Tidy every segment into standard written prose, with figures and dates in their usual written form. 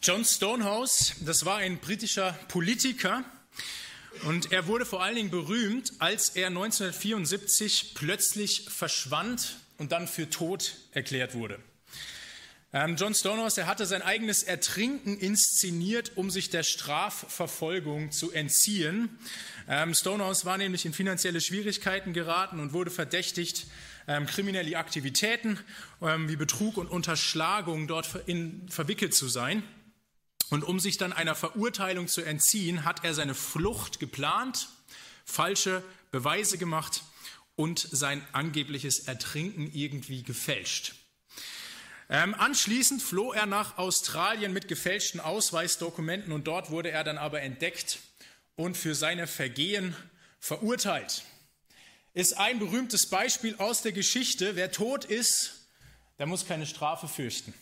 John Stonehouse, das war ein britischer Politiker und er wurde vor allen Dingen berühmt, als er 1974 plötzlich verschwand und dann für tot erklärt wurde. John Stonehouse, er hatte sein eigenes Ertrinken inszeniert, um sich der Strafverfolgung zu entziehen. Stonehouse war nämlich in finanzielle Schwierigkeiten geraten und wurde verdächtigt, kriminelle Aktivitäten wie Betrug und Unterschlagung dort verwickelt zu sein. Und um sich dann einer Verurteilung zu entziehen, hat er seine Flucht geplant, falsche Beweise gemacht und sein angebliches Ertrinken irgendwie gefälscht. Anschließend floh er nach Australien mit gefälschten Ausweisdokumenten und dort wurde er dann aber entdeckt und für seine Vergehen verurteilt. Ist ein berühmtes Beispiel aus der Geschichte: Wer tot ist, der muss keine Strafe fürchten.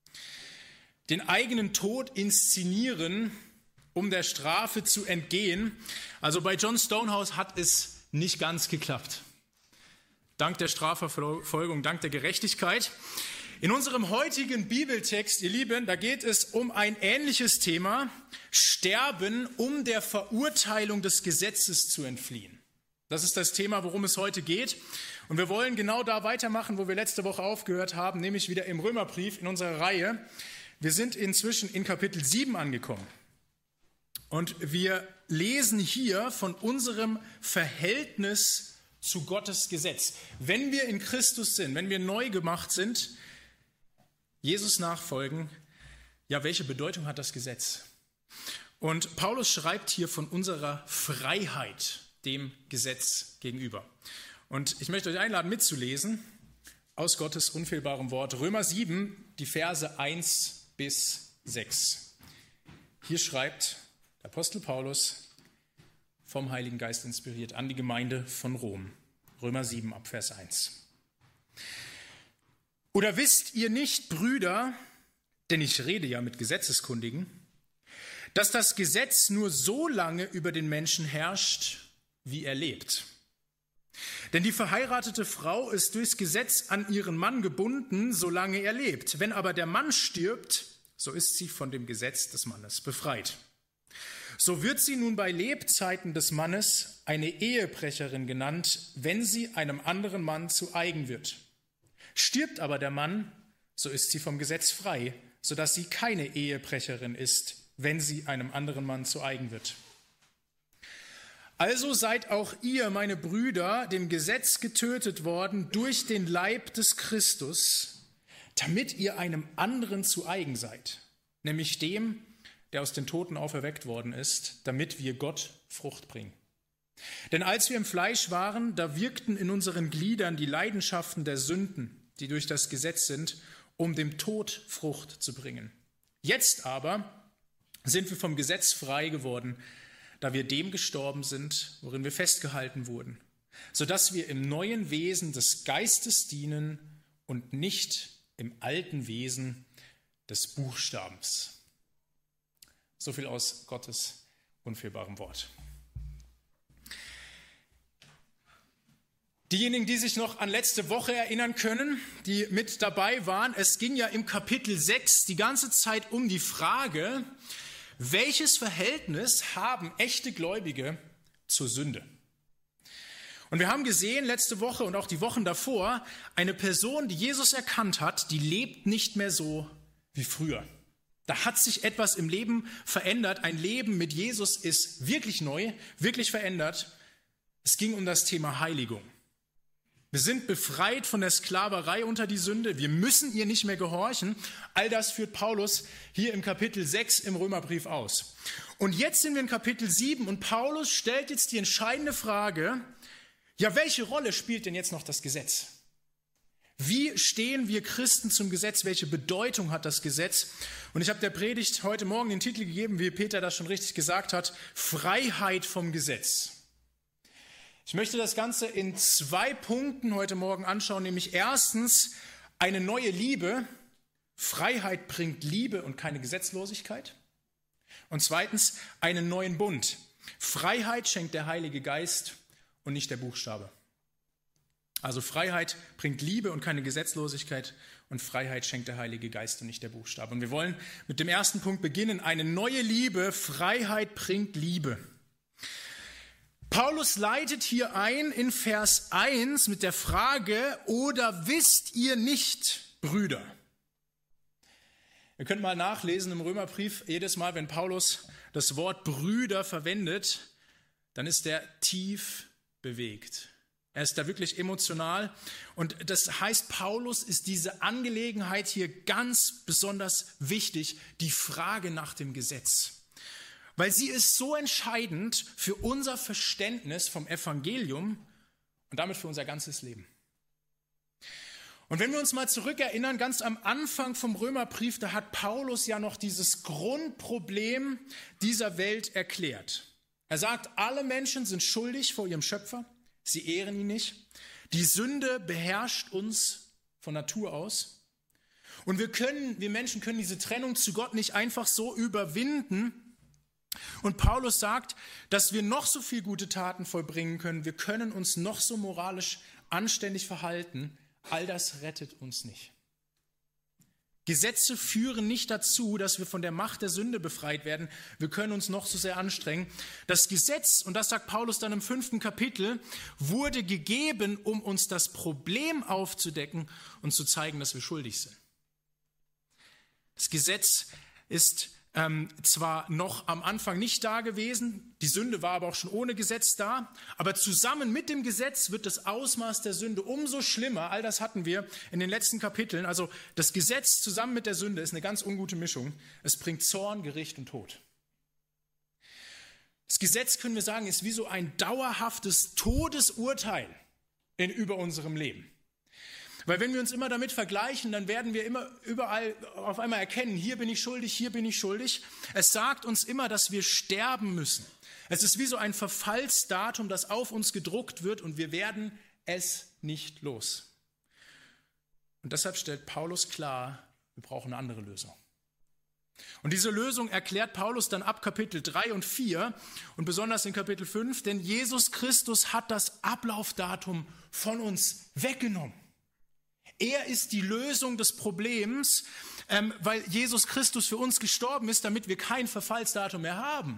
Den eigenen Tod inszenieren, um der Strafe zu entgehen. Also bei John Stonehouse hat es nicht ganz geklappt. Dank der Strafverfolgung, dank der Gerechtigkeit. In unserem heutigen Bibeltext, ihr Lieben, da geht es um ein ähnliches Thema: Sterben, um der Verurteilung des Gesetzes zu entfliehen. Das ist das Thema, worum es heute geht. Und wir wollen genau da weitermachen, wo wir letzte Woche aufgehört haben, nämlich wieder im Römerbrief in unserer Reihe. Wir sind inzwischen in Kapitel 7 angekommen. Und wir lesen hier von unserem Verhältnis zu Gottes Gesetz. Wenn wir in Christus sind, wenn wir neu gemacht sind, Jesus nachfolgen, ja, welche Bedeutung hat das Gesetz? Und Paulus schreibt hier von unserer Freiheit dem Gesetz gegenüber. Und ich möchte euch einladen, mitzulesen aus Gottes unfehlbarem Wort. Römer 7, die Verse 1 bis 6. Hier schreibt der Apostel Paulus, vom Heiligen Geist inspiriert, an die Gemeinde von Rom. Römer 7 ab Vers 1. Oder wisst ihr nicht, Brüder, denn ich rede ja mit Gesetzeskundigen, dass das Gesetz nur so lange über den Menschen herrscht, wie er lebt? Denn die verheiratete Frau ist durchs Gesetz an ihren Mann gebunden, solange er lebt. Wenn aber der Mann stirbt, so ist sie von dem Gesetz des Mannes befreit. So wird sie nun bei Lebzeiten des Mannes eine Ehebrecherin genannt, wenn sie einem anderen Mann zu eigen wird. Stirbt aber der Mann, so ist sie vom Gesetz frei, sodass sie keine Ehebrecherin ist, wenn sie einem anderen Mann zu eigen wird. Also seid auch ihr, meine Brüder, dem Gesetz getötet worden durch den Leib des Christus, damit ihr einem anderen zu eigen seid, nämlich dem, der aus den Toten auferweckt worden ist, damit wir Gott Frucht bringen. Denn als wir im Fleisch waren, da wirkten in unseren Gliedern die Leidenschaften der Sünden, die durch das Gesetz sind, um dem Tod Frucht zu bringen. Jetzt aber sind wir vom Gesetz frei geworden, da wir dem gestorben sind, worin wir festgehalten wurden, sodass wir im neuen Wesen des Geistes dienen und nicht im alten Wesen des Buchstabens. So viel aus Gottes unfehlbarem Wort. Diejenigen, die sich noch an letzte Woche erinnern können, die mit dabei waren, es ging ja im Kapitel 6 die ganze Zeit um die Frage, welches Verhältnis haben echte Gläubige zur Sünde? Und wir haben gesehen letzte Woche und auch die Wochen davor, eine Person, die Jesus erkannt hat, die lebt nicht mehr so wie früher. Da hat sich etwas im Leben verändert. Ein Leben mit Jesus ist wirklich neu, wirklich verändert. Es ging um das Thema Heiligung. Wir sind befreit von der Sklaverei unter die Sünde. Wir müssen ihr nicht mehr gehorchen. All das führt Paulus hier im Kapitel 6 im Römerbrief aus. Und jetzt sind wir in Kapitel 7 und Paulus stellt jetzt die entscheidende Frage, ja, welche Rolle spielt denn jetzt noch das Gesetz? Wie stehen wir Christen zum Gesetz? Welche Bedeutung hat das Gesetz? Und ich habe der Predigt heute Morgen den Titel gegeben, wie Peter das schon richtig gesagt hat, Freiheit vom Gesetz. Ich möchte das Ganze in 2 Punkten heute Morgen anschauen, nämlich erstens eine neue Liebe. Freiheit bringt Liebe und keine Gesetzlosigkeit. Und zweitens einen neuen Bund. Freiheit schenkt der Heilige Geist und nicht der Buchstabe. Also Freiheit bringt Liebe und keine Gesetzlosigkeit. und Freiheit schenkt der Heilige Geist und nicht der Buchstabe. Und wir wollen mit dem ersten Punkt beginnen. Eine neue Liebe, Freiheit bringt Liebe. Paulus leitet hier ein in Vers 1 mit der Frage, oder wisst ihr nicht, Brüder? Ihr könnt mal nachlesen im Römerbrief, jedes Mal, wenn Paulus das Wort Brüder verwendet, dann ist er tief bewegt. Er ist da wirklich emotional und das heißt, Paulus ist diese Angelegenheit hier ganz besonders wichtig, die Frage nach dem Gesetz. Weil sie ist so entscheidend für unser Verständnis vom Evangelium und damit für unser ganzes Leben. Und wenn wir uns mal zurückerinnern, ganz am Anfang vom Römerbrief, da hat Paulus ja noch dieses Grundproblem dieser Welt erklärt. Er sagt, alle Menschen sind schuldig vor ihrem Schöpfer. Sie ehren ihn nicht. Die Sünde beherrscht uns von Natur aus. Und wir Menschen können diese Trennung zu Gott nicht einfach so überwinden. Und Paulus sagt, dass wir noch so viel gute Taten vollbringen können. Wir können uns noch so moralisch anständig verhalten. All das rettet uns nicht. Gesetze führen nicht dazu, dass wir von der Macht der Sünde befreit werden. Wir können uns noch so sehr anstrengen. Das Gesetz, und das sagt Paulus dann im 5. Kapitel, wurde gegeben, um uns das Problem aufzudecken und zu zeigen, dass wir schuldig sind. Das Gesetz ist zwar noch am Anfang nicht da gewesen, die Sünde war aber auch schon ohne Gesetz da, aber zusammen mit dem Gesetz wird das Ausmaß der Sünde umso schlimmer. All das hatten wir in den letzten Kapiteln. Also das Gesetz zusammen mit der Sünde ist eine ganz ungute Mischung. Es bringt Zorn, Gericht und Tod. Das Gesetz, können wir sagen, ist wie so ein dauerhaftes Todesurteil über unserem Leben. Weil wenn wir uns immer damit vergleichen, dann werden wir immer überall auf einmal erkennen, hier bin ich schuldig, hier bin ich schuldig. Es sagt uns immer, dass wir sterben müssen. Es ist wie so ein Verfallsdatum, das auf uns gedruckt wird und wir werden es nicht los. Und deshalb stellt Paulus klar, wir brauchen eine andere Lösung. Und diese Lösung erklärt Paulus dann ab Kapitel 3 und 4 und besonders in Kapitel 5, denn Jesus Christus hat das Ablaufdatum von uns weggenommen. Er ist die Lösung des Problems, weil Jesus Christus für uns gestorben ist, damit wir kein Verfallsdatum mehr haben.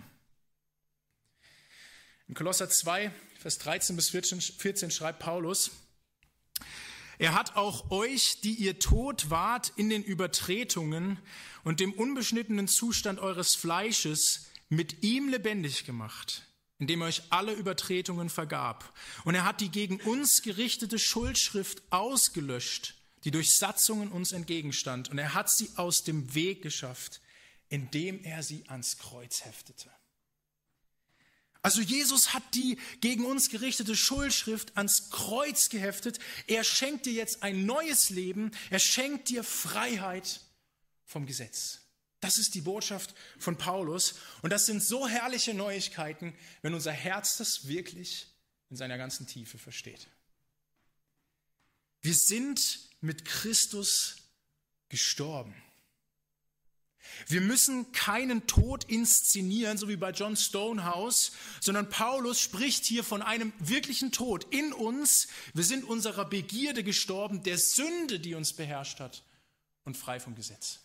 In Kolosser 2, Vers 13 bis 14 schreibt Paulus, er hat auch euch, die ihr tot wart in den Übertretungen und dem unbeschnittenen Zustand eures Fleisches, mit ihm lebendig gemacht, indem er euch alle Übertretungen vergab. Und er hat die gegen uns gerichtete Schuldschrift ausgelöscht, die durch Satzungen uns entgegenstand. Und er hat sie aus dem Weg geschafft, indem er sie ans Kreuz heftete. Also Jesus hat die gegen uns gerichtete Schuldschrift ans Kreuz geheftet. Er schenkt dir jetzt ein neues Leben. Er schenkt dir Freiheit vom Gesetz. Das ist die Botschaft von Paulus. Und das sind so herrliche Neuigkeiten, wenn unser Herz das wirklich in seiner ganzen Tiefe versteht. Wir sind mit Christus gestorben. Wir müssen keinen Tod inszenieren, so wie bei John Stonehouse, sondern Paulus spricht hier von einem wirklichen Tod in uns. Wir sind unserer Begierde gestorben, der Sünde, die uns beherrscht hat, und frei vom Gesetz.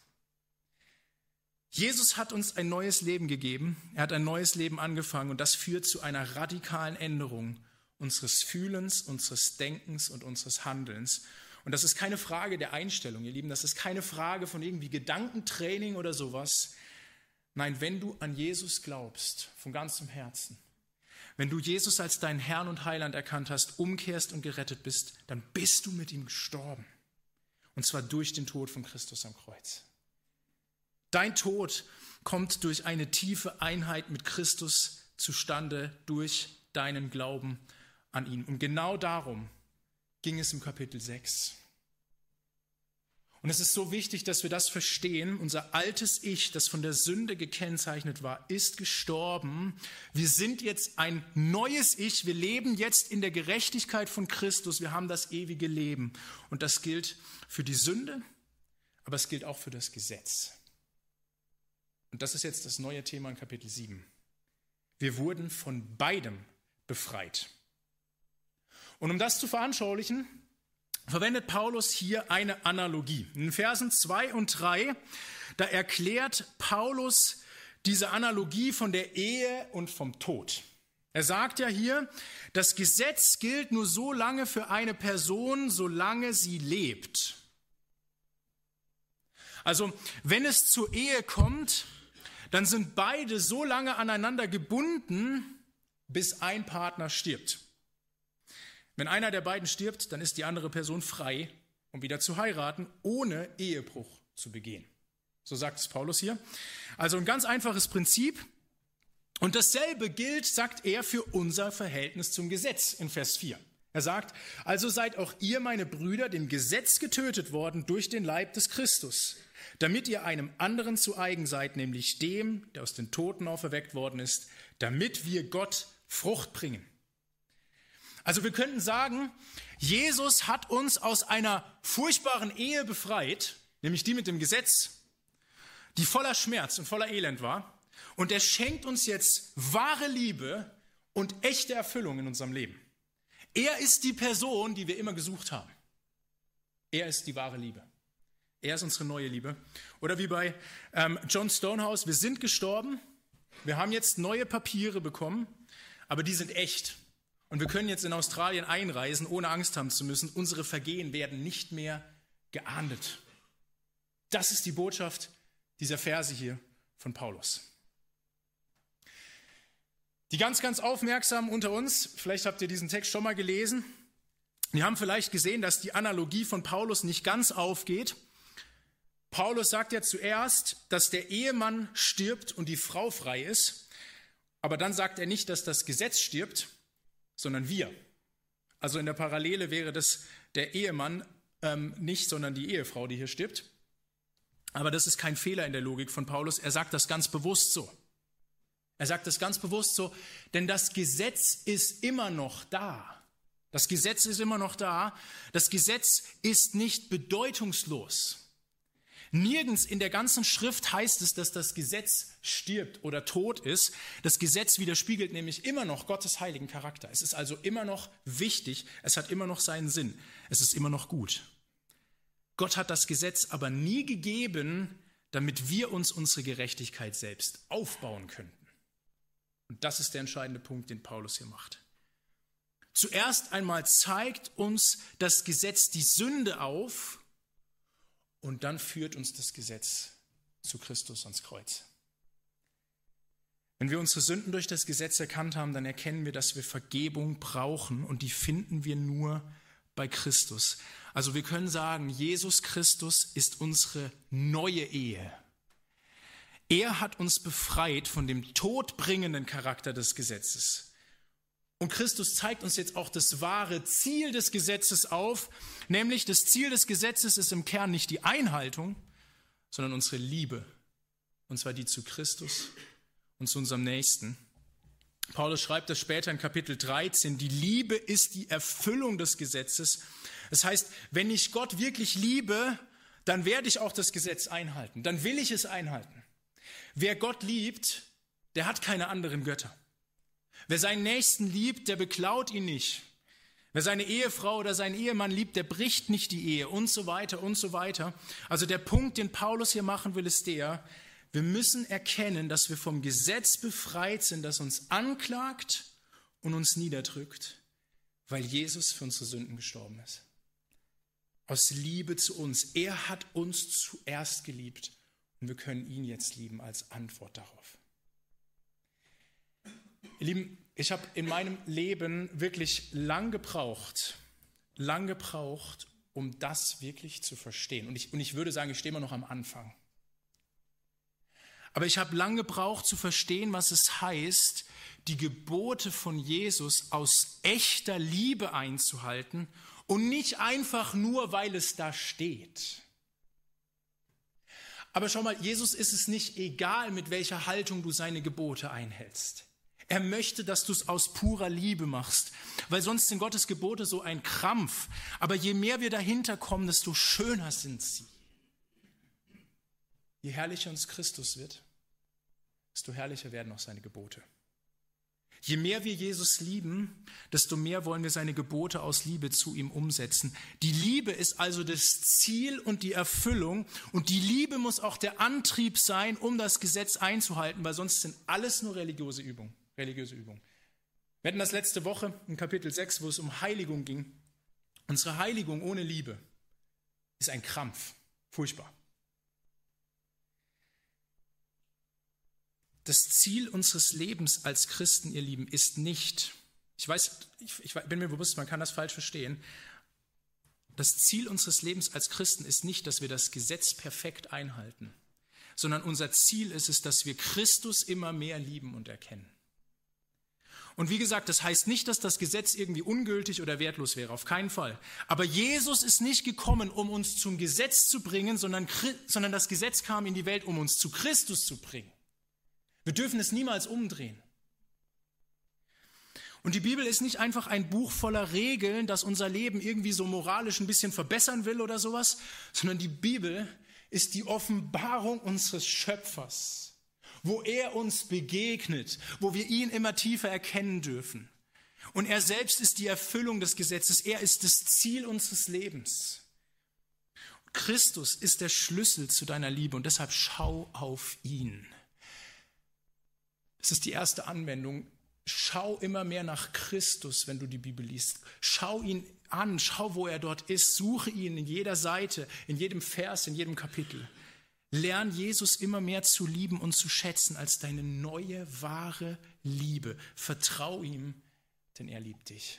Jesus hat uns ein neues Leben gegeben, er hat ein neues Leben angefangen und das führt zu einer radikalen Änderung unseres Fühlens, unseres Denkens und unseres Handelns. Und das ist keine Frage der Einstellung, ihr Lieben, das ist keine Frage von irgendwie Gedankentraining oder sowas. Nein, wenn du an Jesus glaubst, von ganzem Herzen, wenn du Jesus als deinen Herrn und Heiland erkannt hast, umkehrst und gerettet bist, dann bist du mit ihm gestorben. Und zwar durch den Tod von Christus am Kreuz. Dein Tod kommt durch eine tiefe Einheit mit Christus zustande, durch deinen Glauben an ihn. Und genau darum ging es im Kapitel 6. Und es ist so wichtig, dass wir das verstehen. Unser altes Ich, das von der Sünde gekennzeichnet war, ist gestorben. Wir sind jetzt ein neues Ich. Wir leben jetzt in der Gerechtigkeit von Christus. Wir haben das ewige Leben. Und das gilt für die Sünde, aber es gilt auch für das Gesetz. Und das ist jetzt das neue Thema in Kapitel 7. Wir wurden von beidem befreit. Und um das zu veranschaulichen, verwendet Paulus hier eine Analogie. In den Versen 2 und 3, da erklärt Paulus diese Analogie von der Ehe und vom Tod. Er sagt ja hier, das Gesetz gilt nur so lange für eine Person, solange sie lebt. Also, wenn es zur Ehe kommt, dann sind beide so lange aneinander gebunden, bis ein Partner stirbt. Wenn einer der beiden stirbt, dann ist die andere Person frei, um wieder zu heiraten, ohne Ehebruch zu begehen. So sagt es Paulus hier. Also ein ganz einfaches Prinzip. Und dasselbe gilt, sagt er, für unser Verhältnis zum Gesetz in Vers 4. Er sagt, also seid auch ihr, meine Brüder, dem Gesetz getötet worden durch den Leib des Christus, damit ihr einem anderen zu eigen seid, nämlich dem, der aus den Toten auferweckt worden ist, damit wir Gott Frucht bringen. Also wir könnten sagen, Jesus hat uns aus einer furchtbaren Ehe befreit, nämlich die mit dem Gesetz, die voller Schmerz und voller Elend war. Und er schenkt uns jetzt wahre Liebe und echte Erfüllung in unserem Leben. Er ist die Person, die wir immer gesucht haben. Er ist die wahre Liebe. Er ist unsere neue Liebe. Oder wie bei John Stonehouse, wir sind gestorben, wir haben jetzt neue Papiere bekommen, aber die sind echt. Und wir können jetzt in Australien einreisen, ohne Angst haben zu müssen. Unsere Vergehen werden nicht mehr geahndet. Das ist die Botschaft dieser Verse hier von Paulus. Die ganz aufmerksamen unter uns, vielleicht habt ihr diesen Text schon mal gelesen, die haben vielleicht gesehen, dass die Analogie von Paulus nicht ganz aufgeht. Paulus sagt ja zuerst, dass der Ehemann stirbt und die Frau frei ist, aber dann sagt er nicht, dass das Gesetz stirbt, sondern wir. Also in der Parallele wäre das der Ehemann nicht, sondern die Ehefrau, die hier stirbt. Aber das ist kein Fehler in der Logik von Paulus. Er sagt das ganz bewusst so. Er sagt das ganz bewusst so, denn das Gesetz ist immer noch da. Das Gesetz ist immer noch da. Das Gesetz ist nicht bedeutungslos. Nirgends in der ganzen Schrift heißt es, dass das Gesetz stirbt oder tot ist. Das Gesetz widerspiegelt nämlich immer noch Gottes heiligen Charakter. Es ist also immer noch wichtig, es hat immer noch seinen Sinn, es ist immer noch gut. Gott hat das Gesetz aber nie gegeben, damit wir uns unsere Gerechtigkeit selbst aufbauen könnten. Und das ist der entscheidende Punkt, den Paulus hier macht. Zuerst einmal zeigt uns das Gesetz die Sünde auf, und dann führt uns das Gesetz zu Christus ans Kreuz. Wenn wir unsere Sünden durch das Gesetz erkannt haben, dann erkennen wir, dass wir Vergebung brauchen und die finden wir nur bei Christus. Also wir können sagen, Jesus Christus ist unsere neue Ehe. Er hat uns befreit von dem todbringenden Charakter des Gesetzes. Und Christus zeigt uns jetzt auch das wahre Ziel des Gesetzes auf, nämlich das Ziel des Gesetzes ist im Kern nicht die Einhaltung, sondern unsere Liebe, und zwar die zu Christus und zu unserem Nächsten. Paulus schreibt das später in Kapitel 13, die Liebe ist die Erfüllung des Gesetzes. Das heißt, wenn ich Gott wirklich liebe, dann werde ich auch das Gesetz einhalten, dann will ich es einhalten. Wer Gott liebt, der hat keine anderen Götter. Wer seinen Nächsten liebt, der beklaut ihn nicht. Wer seine Ehefrau oder seinen Ehemann liebt, der bricht nicht die Ehe und so weiter und so weiter. Also der Punkt, den Paulus hier machen will, ist der, wir müssen erkennen, dass wir vom Gesetz befreit sind, das uns anklagt und uns niederdrückt, weil Jesus für unsere Sünden gestorben ist. Aus Liebe zu uns. Er hat uns zuerst geliebt und wir können ihn jetzt lieben als Antwort darauf. Ihr Lieben, ich habe in meinem Leben wirklich lang gebraucht, um das wirklich zu verstehen. Und ich würde sagen, ich stehe immer noch am Anfang. Aber ich habe lang gebraucht zu verstehen, was es heißt, die Gebote von Jesus aus echter Liebe einzuhalten und nicht einfach nur, weil es da steht. Aber schau mal, Jesus ist es nicht egal, mit welcher Haltung du seine Gebote einhältst. Er möchte, dass du es aus purer Liebe machst, weil sonst sind Gottes Gebote so ein Krampf. Aber je mehr wir dahinter kommen, desto schöner sind sie. Je herrlicher uns Christus wird, desto herrlicher werden auch seine Gebote. Je mehr wir Jesus lieben, desto mehr wollen wir seine Gebote aus Liebe zu ihm umsetzen. Die Liebe ist also das Ziel und die Erfüllung. Und die Liebe muss auch der Antrieb sein, um das Gesetz einzuhalten, weil sonst sind alles nur religiöse Übungen. Wir hatten das letzte Woche in Kapitel 6, wo es um Heiligung ging. Unsere Heiligung ohne Liebe ist ein Krampf. Furchtbar. Das Ziel unseres Lebens als Christen, ihr Lieben, ist nicht, ich bin mir bewusst, man kann das falsch verstehen, das Ziel unseres Lebens als Christen ist nicht, dass wir das Gesetz perfekt einhalten, sondern unser Ziel ist es, dass wir Christus immer mehr lieben und erkennen. Und wie gesagt, das heißt nicht, dass das Gesetz irgendwie ungültig oder wertlos wäre, auf keinen Fall. Aber Jesus ist nicht gekommen, um uns zum Gesetz zu bringen, sondern das Gesetz kam in die Welt, um uns zu Christus zu bringen. Wir dürfen es niemals umdrehen. Und die Bibel ist nicht einfach ein Buch voller Regeln, das unser Leben irgendwie so moralisch ein bisschen verbessern will oder sowas, sondern die Bibel ist die Offenbarung unseres Schöpfers, wo er uns begegnet, wo wir ihn immer tiefer erkennen dürfen. Und er selbst ist die Erfüllung des Gesetzes, er ist das Ziel unseres Lebens. Christus ist der Schlüssel zu deiner Liebe und deshalb schau auf ihn. Das ist die erste Anwendung. Schau immer mehr nach Christus, wenn du die Bibel liest. Schau ihn an, schau, wo er dort ist. Suche ihn in jeder Seite, in jedem Vers, in jedem Kapitel. Lern Jesus immer mehr zu lieben und zu schätzen als deine neue, wahre Liebe. Vertrau ihm, denn er liebt dich.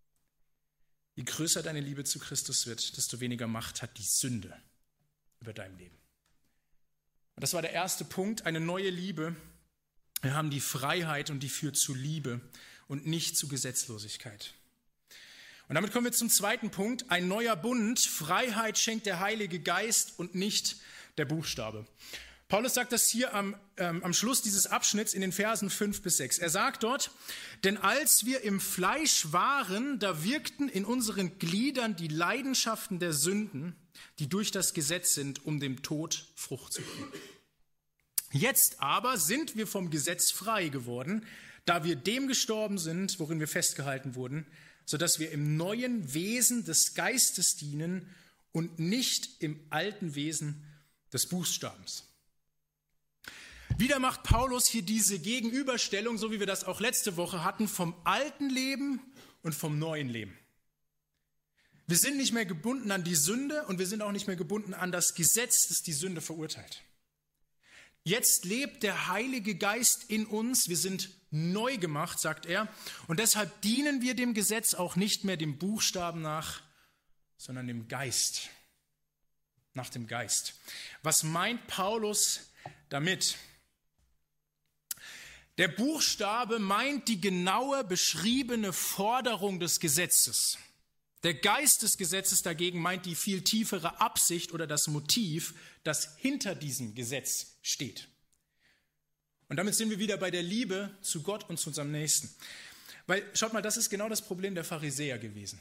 Je größer deine Liebe zu Christus wird, desto weniger Macht hat die Sünde über dein Leben. Und das war der erste Punkt, eine neue Liebe. Wir haben die Freiheit und die führt zu Liebe und nicht zu Gesetzlosigkeit. Und damit kommen wir zum zweiten Punkt, ein neuer Bund. Freiheit schenkt der Heilige Geist und nicht der Buchstabe. Paulus sagt das hier am Schluss dieses Abschnitts in den Versen 5 bis 6. Er sagt dort, denn als wir im Fleisch waren, da wirkten in unseren Gliedern die Leidenschaften der Sünden, die durch das Gesetz sind, um dem Tod Frucht zu bringen. Jetzt aber sind wir vom Gesetz frei geworden, da wir dem gestorben sind, worin wir festgehalten wurden, sodass wir im neuen Wesen des Geistes dienen und nicht im alten Wesen des Buchstabens. Wieder macht Paulus hier diese Gegenüberstellung, so wie wir das auch letzte Woche hatten, vom alten Leben und vom neuen Leben. Wir sind nicht mehr gebunden an die Sünde und wir sind auch nicht mehr gebunden an das Gesetz, das die Sünde verurteilt. Jetzt lebt der Heilige Geist in uns, wir sind neu gemacht, sagt er, und deshalb dienen wir dem Gesetz auch nicht mehr dem Buchstaben nach, sondern dem Geist, nach dem Geist. Was meint Paulus damit? Der Buchstabe meint die genaue beschriebene Forderung des Gesetzes. Der Geist des Gesetzes dagegen meint die viel tiefere Absicht oder das Motiv, das hinter diesem Gesetz steht. Und damit sind wir wieder bei der Liebe zu Gott und zu unserem Nächsten. Weil, schaut mal, das ist genau das Problem der Pharisäer gewesen.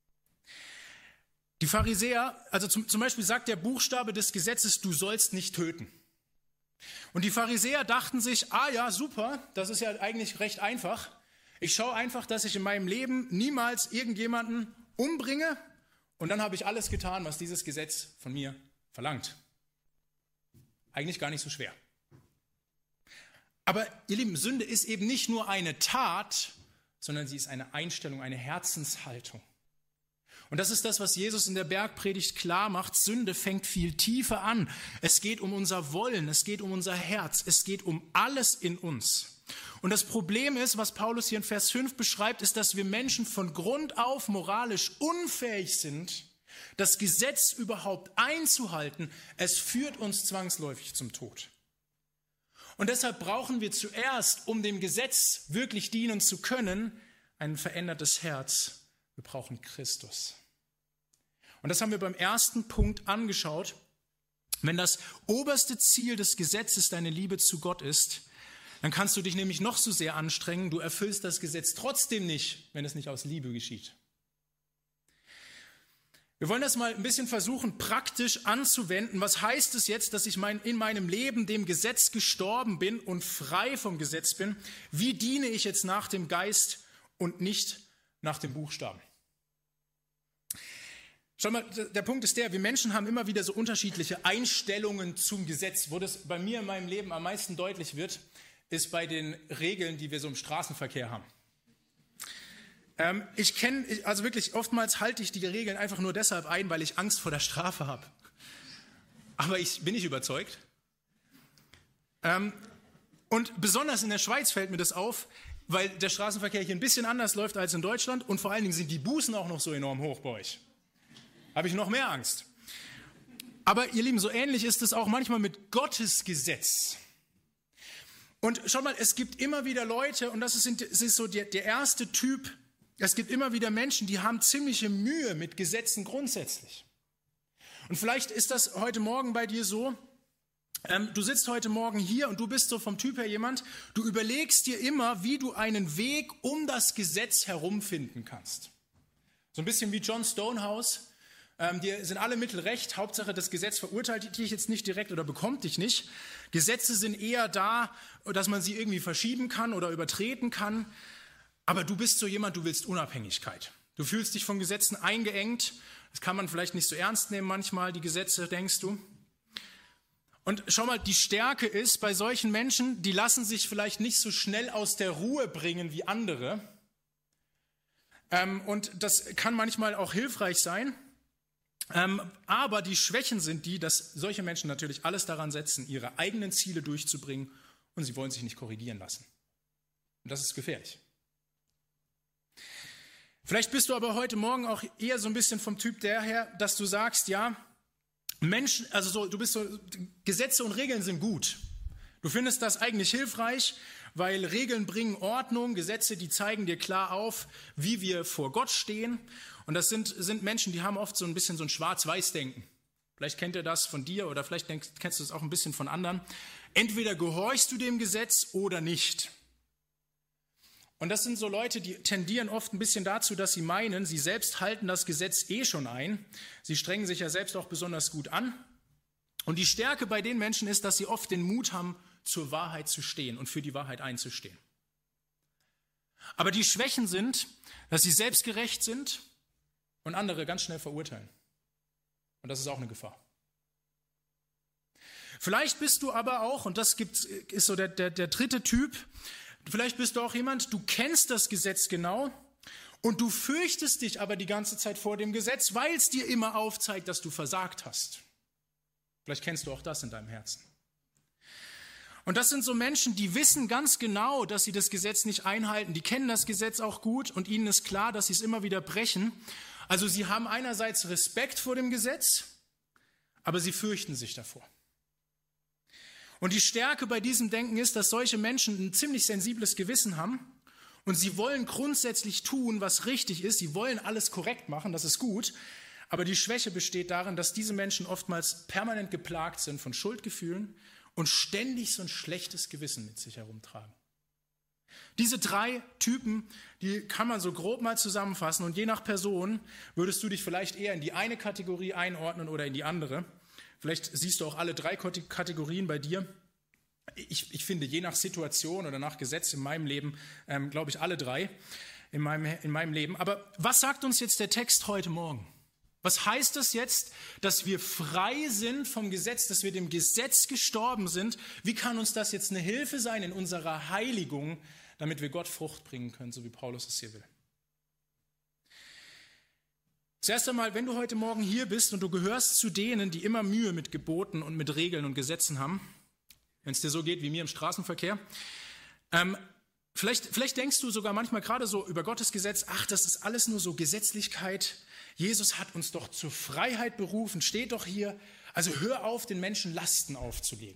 Die Pharisäer, also zum Beispiel sagt der Buchstabe des Gesetzes, du sollst nicht töten. Und die Pharisäer dachten sich, ja, super, das ist ja eigentlich recht einfach. Ich schaue einfach, dass ich in meinem Leben niemals irgendjemanden umbringe und dann habe ich alles getan, was dieses Gesetz von mir verlangt. Eigentlich gar nicht so schwer. Aber ihr Lieben, Sünde ist eben nicht nur eine Tat, sondern sie ist eine Einstellung, eine Herzenshaltung. Und das ist das, was Jesus in der Bergpredigt klar macht. Sünde fängt viel tiefer an. Es geht um unser Wollen, es geht um unser Herz, es geht um alles in uns. Und das Problem ist, was Paulus hier in Vers 5 beschreibt, ist, dass wir Menschen von Grund auf moralisch unfähig sind, das Gesetz überhaupt einzuhalten. Es führt uns zwangsläufig zum Tod. Und deshalb brauchen wir zuerst, um dem Gesetz wirklich dienen zu können, ein verändertes Herz. Wir brauchen Christus. Und das haben wir beim ersten Punkt angeschaut. Wenn das oberste Ziel des Gesetzes deine Liebe zu Gott ist, dann kannst du dich nämlich noch so sehr anstrengen, du erfüllst das Gesetz trotzdem nicht, wenn es nicht aus Liebe geschieht. Wir wollen das mal ein bisschen versuchen, praktisch anzuwenden. Was heißt es jetzt, dass ich in meinem Leben dem Gesetz gestorben bin und frei vom Gesetz bin? Wie diene ich jetzt nach dem Geist und nicht nach dem Buchstaben? Schau mal, der Punkt ist der, wir Menschen haben immer wieder so unterschiedliche Einstellungen zum Gesetz. Wo das bei mir in meinem Leben am meisten deutlich wird, ist bei den Regeln, die wir so im Straßenverkehr haben. Also wirklich, oftmals halte ich die Regeln einfach nur deshalb ein, weil ich Angst vor der Strafe habe. Aber ich bin nicht überzeugt. Und besonders in der Schweiz fällt mir das auf, weil der Straßenverkehr hier ein bisschen anders läuft als in Deutschland und vor allen Dingen sind die Bußen auch noch so enorm hoch bei euch. Habe ich noch mehr Angst. Aber ihr Lieben, so ähnlich ist es auch manchmal mit Gottes Gesetz. Und schaut mal, es gibt immer wieder Leute, und das ist so der erste Typ, es gibt immer wieder Menschen, die haben ziemliche Mühe mit Gesetzen grundsätzlich. Und vielleicht ist das heute Morgen bei dir so, du sitzt heute Morgen hier und du bist so vom Typ her jemand, du überlegst dir immer, wie du einen Weg um das Gesetz herum finden kannst. So ein bisschen wie John Stonehouse, dir sind alle Mittel recht, Hauptsache das Gesetz verurteilt dich jetzt nicht direkt oder bekommt dich nicht. Gesetze sind eher da, dass man sie irgendwie verschieben kann oder übertreten kann. Aber du bist so jemand, du willst Unabhängigkeit. Du fühlst dich von Gesetzen eingeengt. Das kann man vielleicht nicht so ernst nehmen manchmal, die Gesetze, denkst du. Und schau mal, die Stärke ist bei solchen Menschen, die lassen sich vielleicht nicht so schnell aus der Ruhe bringen wie andere. Und das kann manchmal auch hilfreich sein. Aber die Schwächen sind die, dass solche Menschen natürlich alles daran setzen, ihre eigenen Ziele durchzubringen und sie wollen sich nicht korrigieren lassen. Und das ist gefährlich. Vielleicht bist du aber heute Morgen auch eher so ein bisschen vom Typ daher, dass du sagst, ja, Menschen, Gesetze und Regeln sind gut. Du findest das eigentlich hilfreich, weil Regeln bringen Ordnung, Gesetze, die zeigen dir klar auf, wie wir vor Gott stehen. Und das sind Menschen, die haben oft so ein bisschen so ein Schwarz-Weiß-Denken. Vielleicht kennt ihr das von dir oder vielleicht kennst du es auch ein bisschen von anderen. Entweder gehorchst du dem Gesetz oder nicht. Und das sind so Leute, die tendieren oft ein bisschen dazu, dass sie meinen, sie selbst halten das Gesetz schon ein. Sie strengen sich ja selbst auch besonders gut an. Und die Stärke bei den Menschen ist, dass sie oft den Mut haben, zur Wahrheit zu stehen und für die Wahrheit einzustehen. Aber die Schwächen sind, dass sie selbstgerecht sind und andere ganz schnell verurteilen. Und das ist auch eine Gefahr. Vielleicht bist du aber auch, und das ist so der dritte Typ, vielleicht bist du auch jemand, du kennst das Gesetz genau und du fürchtest dich aber die ganze Zeit vor dem Gesetz, weil es dir immer aufzeigt, dass du versagt hast. Vielleicht kennst du auch das in deinem Herzen. Und das sind so Menschen, die wissen ganz genau, dass sie das Gesetz nicht einhalten. Die kennen das Gesetz auch gut und ihnen ist klar, dass sie es immer wieder brechen. Also sie haben einerseits Respekt vor dem Gesetz, aber sie fürchten sich davor. Und die Stärke bei diesem Denken ist, dass solche Menschen ein ziemlich sensibles Gewissen haben und sie wollen grundsätzlich tun, was richtig ist. Sie wollen alles korrekt machen, das ist gut. Aber die Schwäche besteht darin, dass diese Menschen oftmals permanent geplagt sind von Schuldgefühlen und ständig so ein schlechtes Gewissen mit sich herumtragen. Diese 3 Typen, die kann man so grob mal zusammenfassen und je nach Person würdest du dich vielleicht eher in die eine Kategorie einordnen oder in die andere. Vielleicht siehst du auch alle 3 Kategorien bei dir. Ich finde, je nach Situation oder nach Gesetz in meinem Leben, glaube ich, alle 3 in meinem Leben. Aber was sagt uns jetzt der Text heute Morgen? Was heißt das jetzt, dass wir frei sind vom Gesetz, dass wir dem Gesetz gestorben sind? Wie kann uns das jetzt eine Hilfe sein in unserer Heiligung, damit wir Gott Frucht bringen können, so wie Paulus es hier will? Zuerst einmal, wenn du heute Morgen hier bist und du gehörst zu denen, die immer Mühe mit Geboten und mit Regeln und Gesetzen haben, wenn es dir so geht wie mir im Straßenverkehr, vielleicht denkst du sogar manchmal gerade so über Gottes Gesetz, ach, das ist alles nur so Gesetzlichkeit. Jesus hat uns doch zur Freiheit berufen, steht doch hier. Also hör auf, den Menschen Lasten aufzulegen.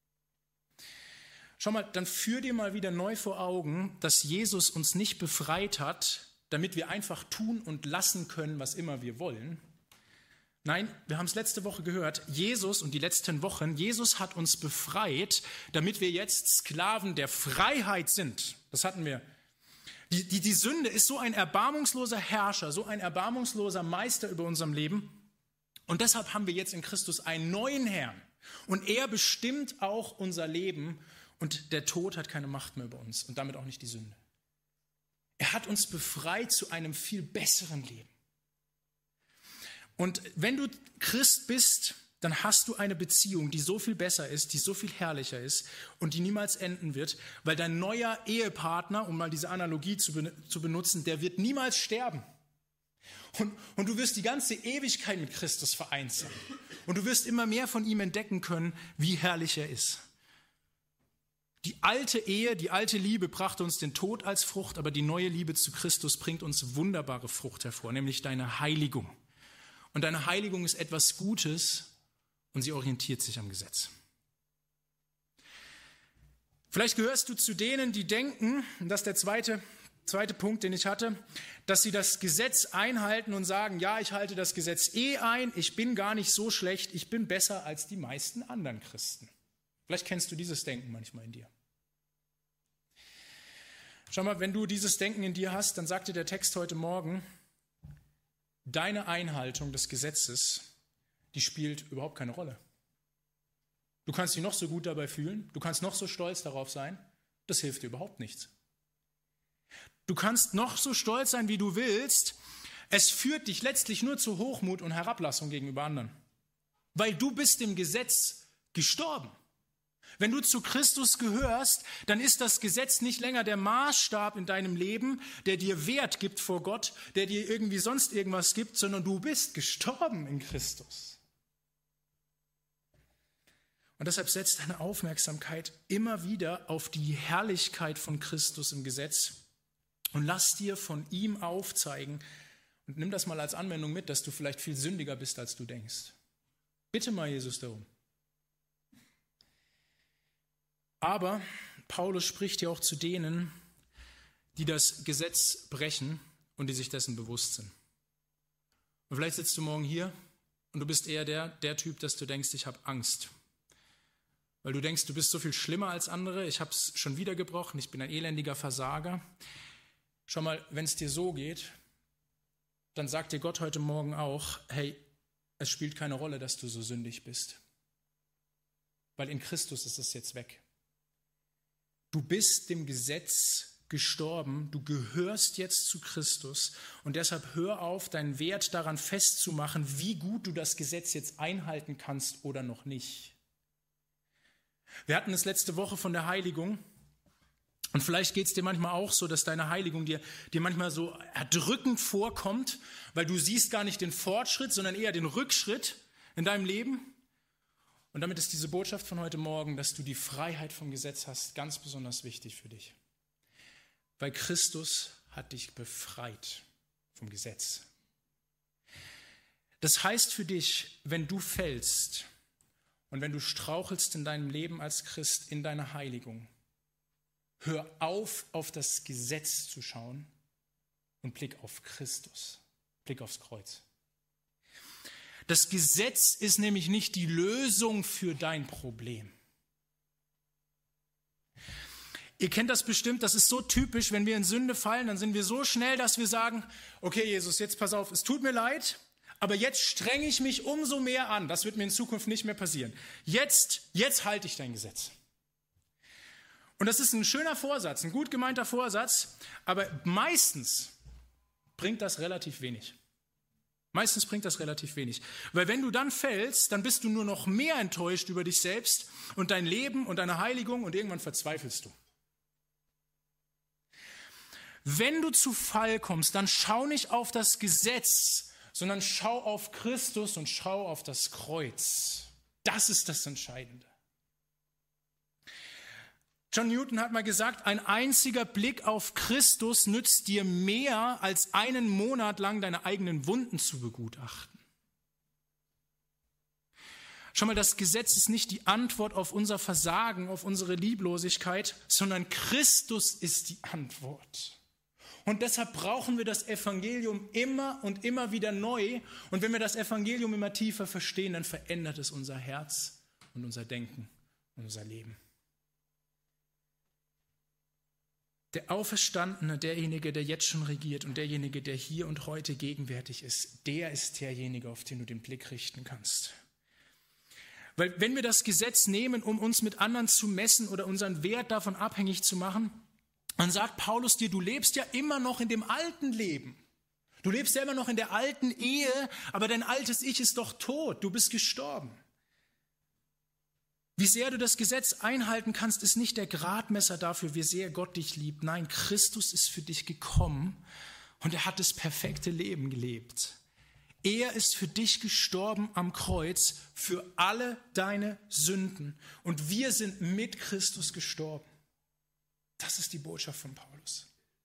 Schau mal, dann führ dir mal wieder neu vor Augen, dass Jesus uns nicht befreit hat, damit wir einfach tun und lassen können, was immer wir wollen. Nein, wir haben es letzte Woche gehört, Jesus und die letzten Wochen, Jesus hat uns befreit, damit wir jetzt Sklaven der Freiheit sind. Das hatten wir. Die Sünde ist so ein erbarmungsloser Herrscher, so ein erbarmungsloser Meister über unserem Leben. Und deshalb haben wir jetzt in Christus einen neuen Herrn. Und er bestimmt auch unser Leben. Und der Tod hat keine Macht mehr über uns und damit auch nicht die Sünde. Er hat uns befreit zu einem viel besseren Leben. Und wenn du Christ bist, dann hast du eine Beziehung, die so viel besser ist, die so viel herrlicher ist und die niemals enden wird, weil dein neuer Ehepartner, um mal diese Analogie zu benutzen, der wird niemals sterben. Und du wirst die ganze Ewigkeit mit Christus vereint sein. Und du wirst immer mehr von ihm entdecken können, wie herrlich er ist. Die alte Ehe, die alte Liebe brachte uns den Tod als Frucht, aber die neue Liebe zu Christus bringt uns wunderbare Frucht hervor, nämlich deine Heiligung. Und deine Heiligung ist etwas Gutes und sie orientiert sich am Gesetz. Vielleicht gehörst du zu denen, die denken, und das ist der zweite Punkt, den ich hatte, dass sie das Gesetz einhalten und sagen, ja, ich halte das Gesetz ein, ich bin gar nicht so schlecht, ich bin besser als die meisten anderen Christen. Vielleicht kennst du dieses Denken manchmal in dir. Schau mal, wenn du dieses Denken in dir hast, dann sagt dir der Text heute Morgen, deine Einhaltung des Gesetzes, die spielt überhaupt keine Rolle. Du kannst dich noch so gut dabei fühlen, du kannst noch so stolz darauf sein, das hilft dir überhaupt nichts. Du kannst noch so stolz sein, wie du willst, es führt dich letztlich nur zu Hochmut und Herablassung gegenüber anderen. Weil du bist dem Gesetz gestorben. Wenn du zu Christus gehörst, dann ist das Gesetz nicht länger der Maßstab in deinem Leben, der dir Wert gibt vor Gott, der dir irgendwie sonst irgendwas gibt, sondern du bist gestorben in Christus. Und deshalb setzt deine Aufmerksamkeit immer wieder auf die Herrlichkeit von Christus im Gesetz und lass dir von ihm aufzeigen und nimm das mal als Anwendung mit, dass du vielleicht viel sündiger bist, als du denkst. Bitte mal Jesus darum. Aber Paulus spricht ja auch zu denen, die das Gesetz brechen und die sich dessen bewusst sind. Und vielleicht sitzt du morgen hier und du bist eher der Typ, dass du denkst, ich habe Angst. Weil du denkst, du bist so viel schlimmer als andere, ich habe es schon wieder gebrochen, ich bin ein elendiger Versager. Schau mal, wenn es dir so geht, dann sagt dir Gott heute Morgen auch, hey, es spielt keine Rolle, dass du so sündig bist. Weil in Christus ist es jetzt weg. Du bist dem Gesetz gestorben, du gehörst jetzt zu Christus und deshalb hör auf, deinen Wert daran festzumachen, wie gut du das Gesetz jetzt einhalten kannst oder noch nicht. Wir hatten es letzte Woche von der Heiligung und vielleicht geht es dir manchmal auch so, dass deine Heiligung dir manchmal so erdrückend vorkommt, weil du siehst gar nicht den Fortschritt, sondern eher den Rückschritt in deinem Leben. Und damit ist diese Botschaft von heute Morgen, dass du die Freiheit vom Gesetz hast, ganz besonders wichtig für dich. Weil Christus hat dich befreit vom Gesetz. Das heißt für dich, wenn du fällst und wenn du strauchelst in deinem Leben als Christ, in deiner Heiligung, hör auf das Gesetz zu schauen und blick auf Christus, blick aufs Kreuz. Das Gesetz ist nämlich nicht die Lösung für dein Problem. Ihr kennt das bestimmt, das ist so typisch, wenn wir in Sünde fallen, dann sind wir so schnell, dass wir sagen, okay Jesus, jetzt pass auf, es tut mir leid, aber jetzt strenge ich mich umso mehr an. Das wird mir in Zukunft nicht mehr passieren. Jetzt halte ich dein Gesetz. Und das ist ein schöner Vorsatz, ein gut gemeinter Vorsatz, aber meistens bringt das relativ wenig. Meistens bringt das relativ wenig. Weil wenn du dann fällst, dann bist du nur noch mehr enttäuscht über dich selbst und dein Leben und deine Heiligung und irgendwann verzweifelst du. Wenn du zu Fall kommst, dann schau nicht auf das Gesetz, sondern schau auf Christus und schau auf das Kreuz. Das ist das Entscheidende. John Newton hat mal gesagt, ein einziger Blick auf Christus nützt dir mehr, als einen Monat lang deine eigenen Wunden zu begutachten. Schau mal, das Gesetz ist nicht die Antwort auf unser Versagen, auf unsere Lieblosigkeit, sondern Christus ist die Antwort. Und deshalb brauchen wir das Evangelium immer und immer wieder neu. Und wenn wir das Evangelium immer tiefer verstehen, dann verändert es unser Herz und unser Denken und unser Leben. Der Auferstandene, derjenige, der jetzt schon regiert und derjenige, der hier und heute gegenwärtig ist, der ist derjenige, auf den du den Blick richten kannst. Weil wenn wir das Gesetz nehmen, um uns mit anderen zu messen oder unseren Wert davon abhängig zu machen, dann sagt Paulus dir, du lebst ja immer noch in dem alten Leben. Du lebst ja immer noch in der alten Ehe, aber dein altes Ich ist doch tot, du bist gestorben. Wie sehr du das Gesetz einhalten kannst, ist nicht der Gradmesser dafür, wie sehr Gott dich liebt. Nein, Christus ist für dich gekommen und er hat das perfekte Leben gelebt. Er ist für dich gestorben am Kreuz, für alle deine Sünden. Und wir sind mit Christus gestorben. Das ist die Botschaft von Paulus.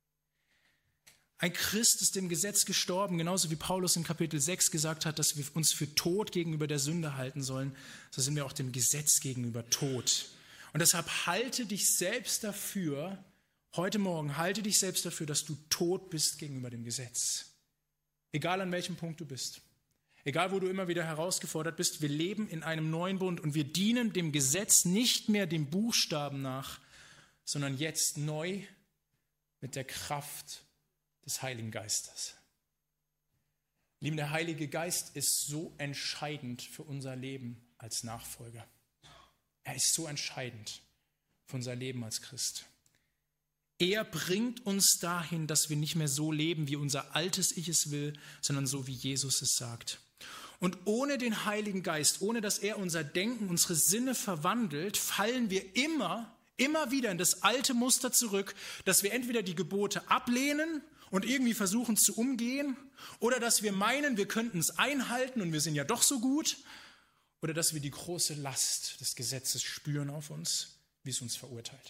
Ein Christ ist dem Gesetz gestorben, genauso wie Paulus in Kapitel 6 gesagt hat, dass wir uns für tot gegenüber der Sünde halten sollen. So sind wir auch dem Gesetz gegenüber tot. Und deshalb halte dich selbst dafür, heute Morgen, halte dich selbst dafür, dass du tot bist gegenüber dem Gesetz. Egal an welchem Punkt du bist. Egal, wo du immer wieder herausgefordert bist, wir leben in einem neuen Bund und wir dienen dem Gesetz nicht mehr dem Buchstaben nach, sondern jetzt neu mit der Kraft des Heiligen Geistes. Lieben, der Heilige Geist ist so entscheidend für unser Leben als Nachfolger. Er ist so entscheidend für unser Leben als Christ. Er bringt uns dahin, dass wir nicht mehr so leben, wie unser altes Ich es will, sondern so, wie Jesus es sagt. Und ohne den Heiligen Geist, ohne dass er unser Denken, unsere Sinne verwandelt, fallen wir immer wieder in das alte Muster zurück, dass wir entweder die Gebote ablehnen und irgendwie versuchen zu umgehen, oder dass wir meinen, wir könnten es einhalten und wir sind ja doch so gut, oder dass wir die große Last des Gesetzes spüren auf uns, wie es uns verurteilt.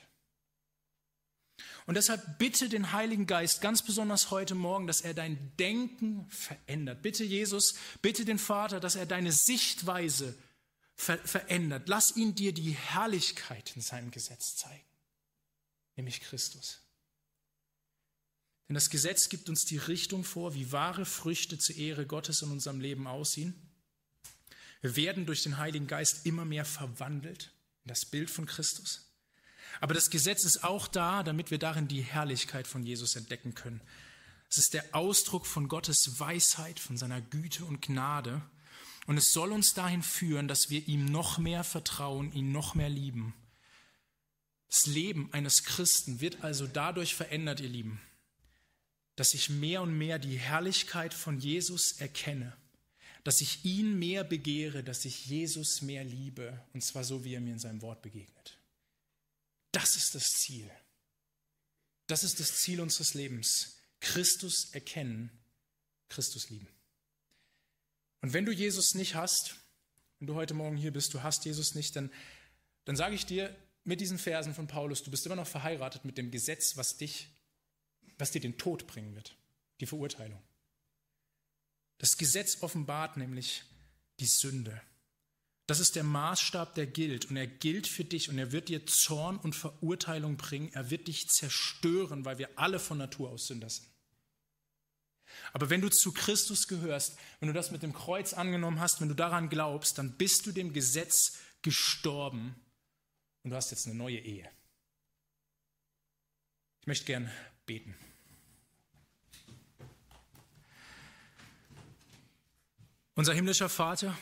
Und deshalb bitte den Heiligen Geist, ganz besonders heute Morgen, dass er dein Denken verändert. Bitte Jesus, bitte den Vater, dass er deine Sichtweise verändert. Lass ihn dir die Herrlichkeit in seinem Gesetz zeigen, nämlich Christus. Denn das Gesetz gibt uns die Richtung vor, wie wahre Früchte zur Ehre Gottes in unserem Leben aussehen. Wir werden durch den Heiligen Geist immer mehr verwandelt in das Bild von Christus. Aber das Gesetz ist auch da, damit wir darin die Herrlichkeit von Jesus entdecken können. Es ist der Ausdruck von Gottes Weisheit, von seiner Güte und Gnade. Und es soll uns dahin führen, dass wir ihm noch mehr vertrauen, ihn noch mehr lieben. Das Leben eines Christen wird also dadurch verändert, ihr Lieben, dass ich mehr und mehr die Herrlichkeit von Jesus erkenne, dass ich ihn mehr begehre, dass ich Jesus mehr liebe, und zwar so, wie er mir in seinem Wort begegnet. Das ist das Ziel. Das ist das Ziel unseres Lebens. Christus erkennen, Christus lieben. Und wenn du Jesus nicht hast, wenn du heute Morgen hier bist, du hast Jesus nicht, dann sage ich dir mit diesen Versen von Paulus, du bist immer noch verheiratet mit dem Gesetz, was dir den Tod bringen wird, die Verurteilung. Das Gesetz offenbart nämlich die Sünde. Das ist der Maßstab, der gilt, und er gilt für dich, und er wird dir Zorn und Verurteilung bringen. Er wird dich zerstören, weil wir alle von Natur aus Sünder sind. Aber wenn du zu Christus gehörst, wenn du das mit dem Kreuz angenommen hast, wenn du daran glaubst, dann bist du dem Gesetz gestorben und du hast jetzt eine neue Ehe. Ich möchte gern beten. Unser himmlischer Vater,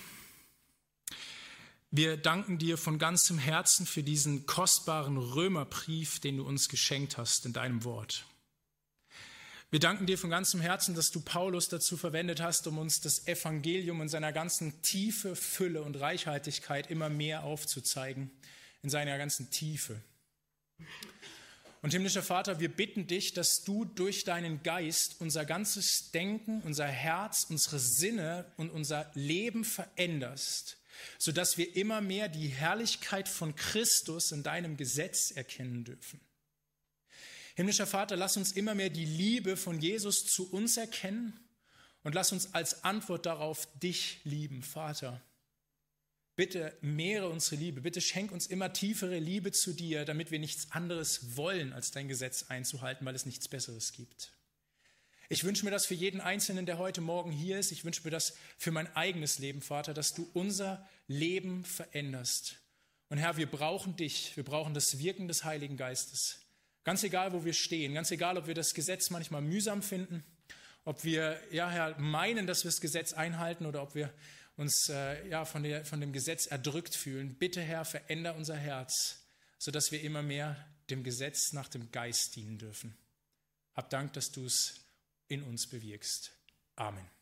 wir danken dir von ganzem Herzen für diesen kostbaren Römerbrief, den du uns geschenkt hast in deinem Wort. Wir danken dir von ganzem Herzen, dass du Paulus dazu verwendet hast, um uns das Evangelium in seiner ganzen Tiefe, Fülle und Reichhaltigkeit immer mehr aufzuzeigen, in seiner ganzen Tiefe. Und himmlischer Vater, wir bitten dich, dass du durch deinen Geist unser ganzes Denken, unser Herz, unsere Sinne und unser Leben veränderst, sodass wir immer mehr die Herrlichkeit von Christus in deinem Gesetz erkennen dürfen. Himmlischer Vater, lass uns immer mehr die Liebe von Jesus zu uns erkennen und lass uns als Antwort darauf dich lieben, Vater. Bitte mehre unsere Liebe, bitte schenk uns immer tiefere Liebe zu dir, damit wir nichts anderes wollen, als dein Gesetz einzuhalten, weil es nichts Besseres gibt. Ich wünsche mir das für jeden Einzelnen, der heute Morgen hier ist. Ich wünsche mir das für mein eigenes Leben, Vater, dass du unser Leben veränderst. Und Herr, wir brauchen dich, wir brauchen das Wirken des Heiligen Geistes. Ganz egal, wo wir stehen, ganz egal, ob wir das Gesetz manchmal mühsam finden, ob wir Herr, meinen, dass wir das Gesetz einhalten oder ob wir uns von dem Gesetz erdrückt fühlen. Bitte, Herr, veränder unser Herz, sodass wir immer mehr dem Gesetz nach dem Geist dienen dürfen. Hab Dank, dass du es in uns bewirkst. Amen.